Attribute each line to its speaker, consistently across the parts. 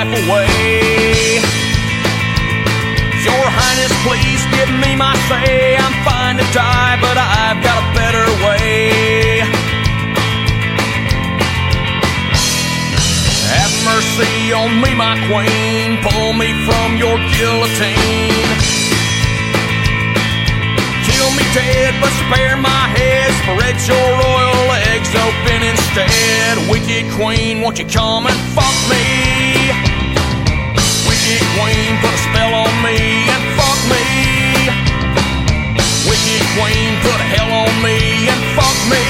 Speaker 1: life away. Your Highness, please give me my say. I'm fine to die, but I've got a better way. Have mercy on me, my queen. Pull me from your guillotine. Kill me dead, but spare my head. Spread your royal legs open instead. Wicked queen, won't you come and fuck me? Wicked queen, put a spell on me and fuck me. Wicked queen, put hell on me and fuck me.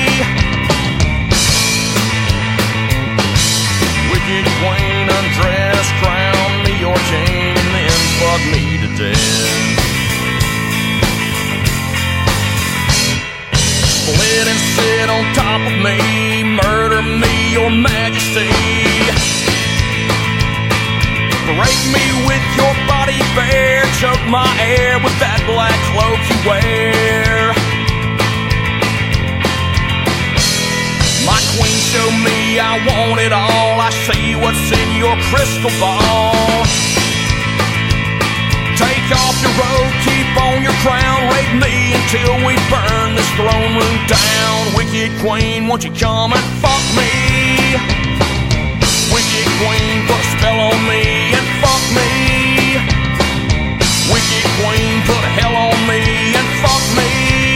Speaker 1: Wicked queen, undress, crown me your king, and then fuck me to death. Split and sit on top of me, murder me, your majesty. Break me with your body bare, choke my air with that black cloak you wear. My queen, show me I want it all. I see what's in your crystal ball. Take off your robe, keep on your crown. Rape me until we burn this throne room down. Wicked queen, won't you come and fuck me? Wicked queen, put a spell on me and fuck me. Wicked queen, put hell on me and fuck me.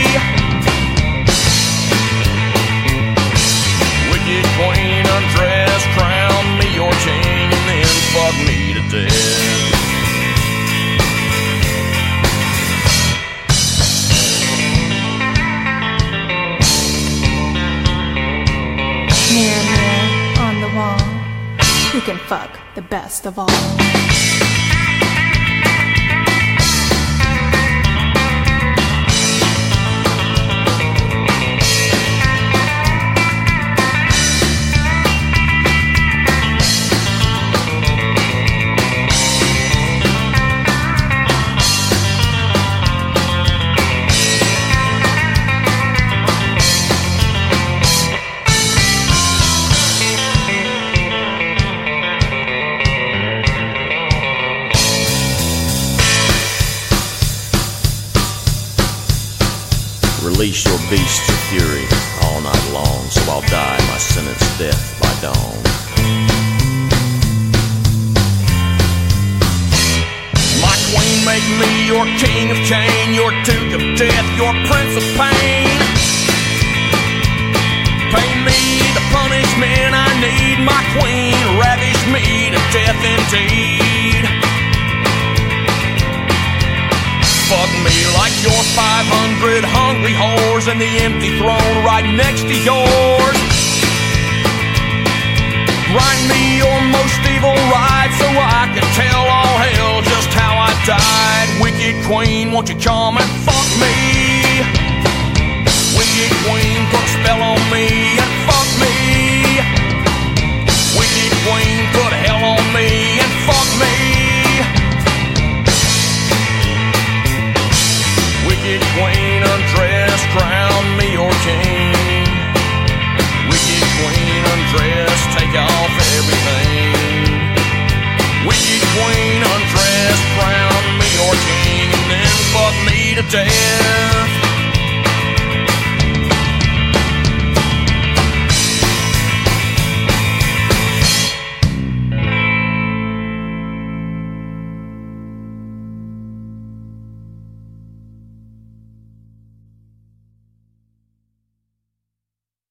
Speaker 1: Wicked queen, undress, crown me your king, and then fuck me to death.
Speaker 2: Mirror, mirror on the wall, who can fuck the best of all?
Speaker 3: Release your beasts of fury all night long, so I'll die my sentence death by dawn.
Speaker 1: My queen, make me your king of Cain, your duke of death, your prince of pain. Pay me the punishment I need, my queen, ravish me to death indeed. Fuck me like your 500 hungry whores and the empty throne right next to yours. Grind me your most evil ride so I can tell all hell just how I died. Wicked queen, won't you come and fuck me? Wicked queen, put a spell on me and fuck me. Wicked queen, put hell on me and fuck me. Wicked queen, undress, crown me your king. Wicked queen, undress, take off everything. Wicked queen, undress, crown me your king, and then fuck me to death.